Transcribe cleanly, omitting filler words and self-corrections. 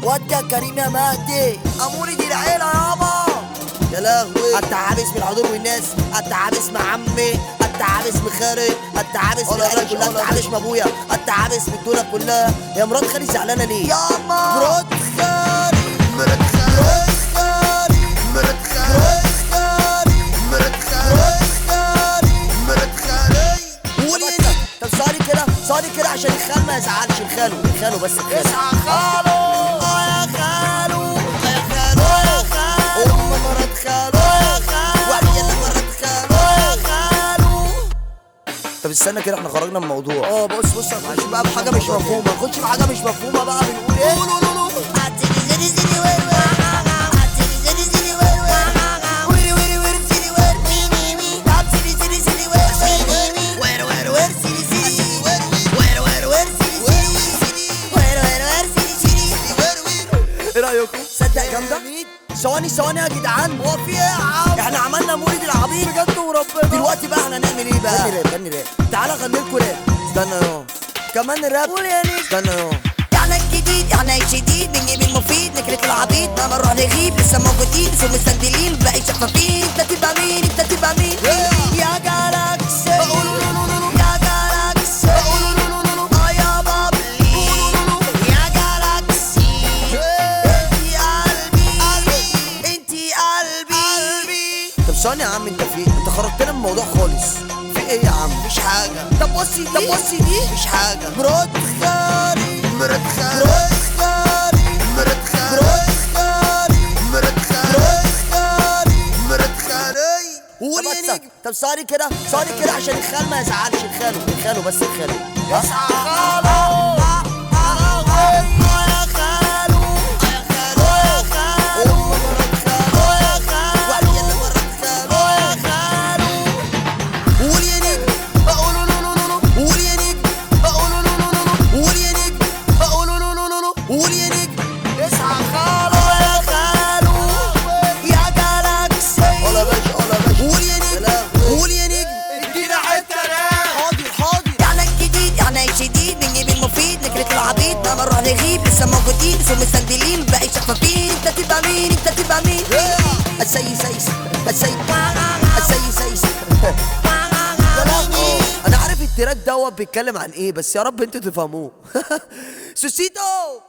ودي يا كريم يا مهدي، اموري دي العيله يابا. يا لهوي، التعاب اسم الحضور والناس، التعاب اسم عمي، التعاب اسم خالي، التعاب اسم العيله كلها، التعاب اسم ابويا، التعاب اسم الدنيا كلها. يا مرات خالي زعلانه ليه؟ ياما مرات خالي، مرات خالي، مرات خالي، مرات خالي، مرات خالي. قول ايه ده؟ طب صاري كده، صاري كده عشان الخال ما يزعلش. الخالو بس الخالو. اسعى خالو، يا خالو، يا خالو، يا خالو، مرات خالو، يا خالو، وعيال مرات خالو، يا خالو. طب استنى كده، احنا خرجنا من الموضوع. بص هنخش بقى بحاجه مش مفهومه، نخش بحاجه مش مفهومه بقى. بنقول ايه؟ قولوا ايه رايكم؟ صدق جامده؟ ثواني يا جدعان، هو في ايه يا عم؟ احنا عملنا مولد العبيط بجد وربنا. دلوقتي بقى احنا هنعمل ايه بقى؟ غني راب. تعالى غني لكم راب. استنى يا كمان الراب. قول يا نيك. استنى يا يعني الجديد، يعني الجديد بنجيب المفيد، نكرة العبيد ما نروح نغيب، لسه موجودين بس مستندلين، باقي شفافين. انت تبقى مين؟ انت تبقى مين؟ يا جالاكسي، يا جالاكسي، يا بابلي، يا جالاكسي، انتي قلبي. طب ثانية يا عم، انت في ايه؟ انت خرجتنا من الموضوع خالص. في ايه يا عم؟ مش حاجة. طب بصي دي مش حاجة. مرات خالي، مرات خالي، مرات خالي، مرات خالي، مرات خالي، مرات خالي. قول يا نجم. طب صاري كده عشان الخال ما يزعلش. الخالو بس الخالو. اسعى خالو، يا خالو، يا خالو، يا خالو، مرات خالو، يا خالو، وعيال مرات خالو، يا خالو. قول يا نجم، قول يا نجم، قول يا نجم، قول يا نجم. اسعى خالو، يا خالو، يا جالاكسي. قول يا نجم، قول يا نجم. ادينا حته راب. حاضر. يعني الجديد، يعني الجديد بنجيب المفيد، نكرة العبيد ما نروح نغيب، لسه موجودين بس مستندلين، باقي شفافين. انت تبقى مين؟ انت تبقى مين؟ انا عارف التراك دوت بيتكلم عن ايه، بس يا رب انتوا تفهموه. سوسيتو.